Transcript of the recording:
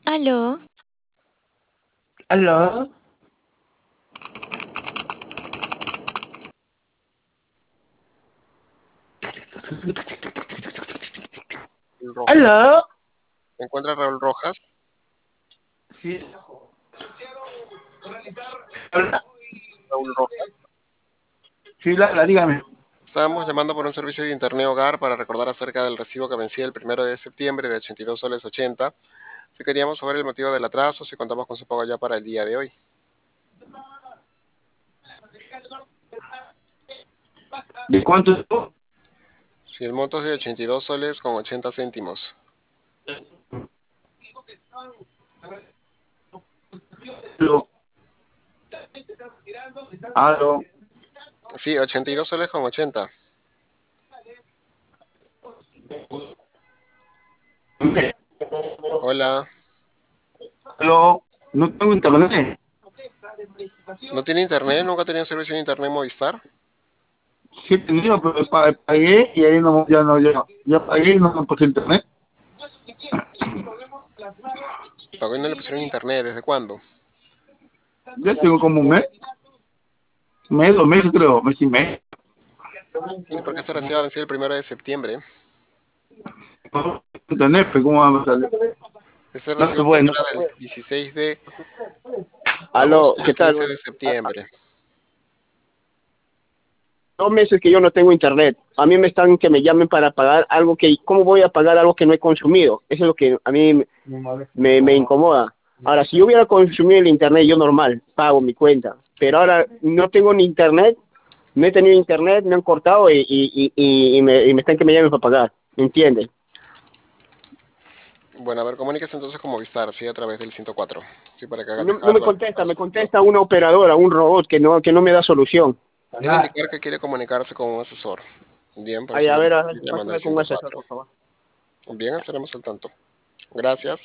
Aló, ¿Aló? Raúl Rojas. ¿Aló? ¿Se encuentra Raúl Rojas? Sí. Hola. Raúl Rojas. Sí, dígame. Estábamos llamando por un servicio de internet hogar para recordar acerca del recibo que vencía el 1 de septiembre de 82 soles 80. Si queríamos saber el motivo del atraso, si contamos con su pago ya para el día de hoy. ¿De cuánto es tú? Si el monto es de 82 soles con 80 céntimos. Aló. Aló. Sí, 82 soles con 80. Hola. Aló. No tengo internet. ¿No tiene internet? ¿Nunca ha tenido servicio de internet Movistar? Sí he tenido, pero pagué y ahí no, ya no, ya pagué y no me puse internet. Pagó y no le pusieron internet. ¿Desde cuándo? Ya tengo como un mes, 2 meses creo, mes y medio. ¿Y por qué se recibe a vencer el 1 de septiembre? Internet, pues, ¿cómo va a salir? Ese No recibo se creo puede, que no. era del 16 de Aló, agosto y ¿qué el tal? 15 de septiembre. 2 meses que yo no tengo internet. A mí me están que me llamen para pagar algo que, ¿cómo voy a pagar algo que no he consumido? Eso es lo que a mí me incomoda. Ahora, si yo hubiera consumido el internet, yo normal, pago mi cuenta. Pero ahora no tengo ni internet, no he tenido internet, me han cortado y me están que me llamen para pagar. ¿Me entiendes? Bueno, a ver, comuníquese entonces con Movistar, sí, a través del 104. Sí, para que haga el No me descargo del contesta, me depósito. contesta una operadora, un robot que no me da solución. Debe indicar que quiere comunicarse con un asesor. Bien, por Ay, eso a le ver, llama al pásame con un asesor, 104. por favor. Bien, estaremos al tanto. Gracias.